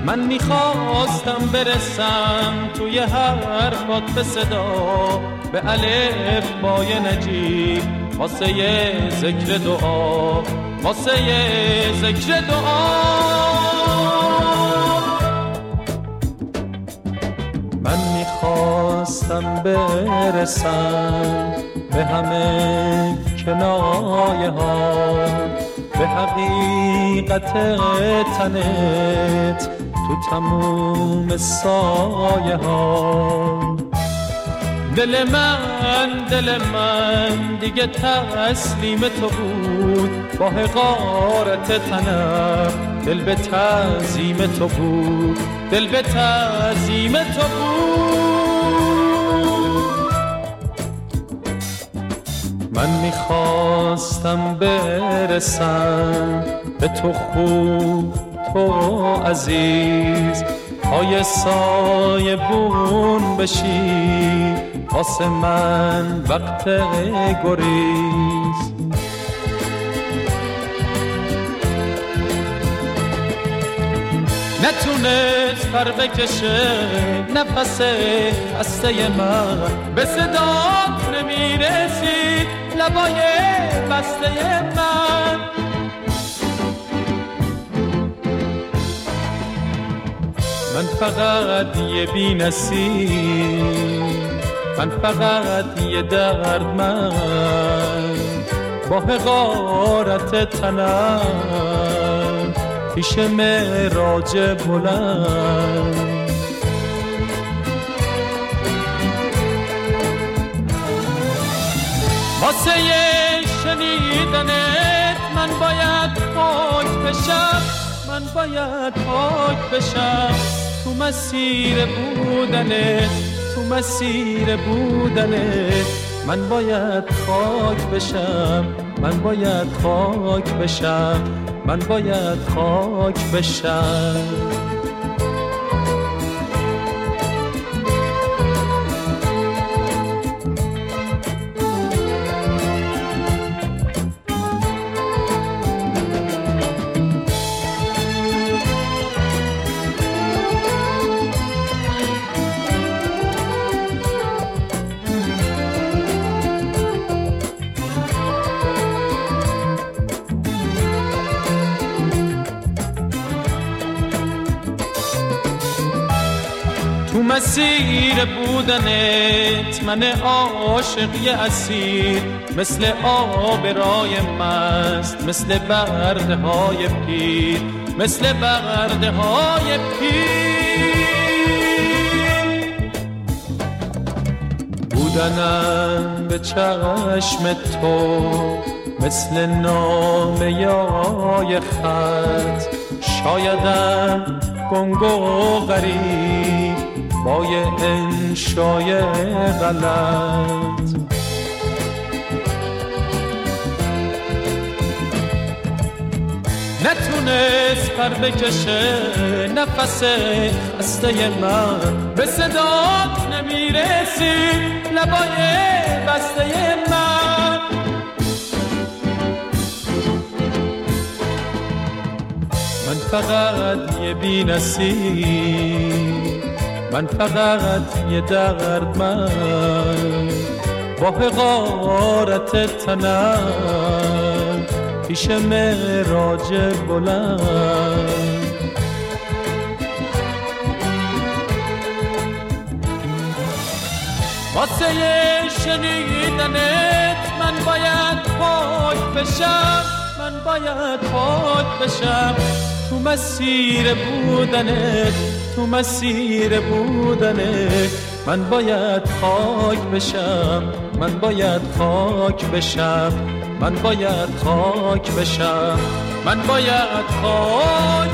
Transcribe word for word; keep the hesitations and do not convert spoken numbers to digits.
من میخواستم برسم توی حرفات به صدا، به الف بای نجیب واسه یه ذکر دعا، واسه یه ذکر دعا. من میخواستم برسم به همه کنایه ها، به حقیقت تنت تو تموم سایه ها. دل من دل من دیگه تسلیم تو بود، با حقارت تنم دل به تعظیم تو بود، دل به تعظیم تو بود. من میخواستم برسم به تو خوب، تو عزیز، پای سایه بون بشی واسه من وقت گریز. نتونست پر بکشه نفس خسته من، به صدات نمیرسید لبای بسته من. من فقط یه بی نصیب، من فقط یه دردمند، با حقارت تنم پیش معراج بلند. واسه یه شنیدنت من باید پاک بشم، من باید پاک بشم تو مسیر بودنت، تو مسیر بودنت. من باید خاک بشم، من باید خاک بشم، من باید خاک بشم. تو مسیر بودنت من عاشقی اسیر، مثل آب رای مست، مثل برده های پیر، مثل برده های پیر. بودنم به چشم تو مثل نامه یای خط، شایدم گنگ و غریب با یه انشای غلط. نتونست پر بکشه نفس خسته من، به صدات نمیرسید لبای بسته من. من فقط یه بی نصیب، من فقط یه دردمند، با حقارت تنم پیش معراج بلند. واسه شنیدنت من باید پاک بشم، من باید پاک بشم تو مسیر بودنت، تو مسیر بودنت. من باید خاک بشم، من باید خاک بشم، من باید خاک بشم، من باید خاک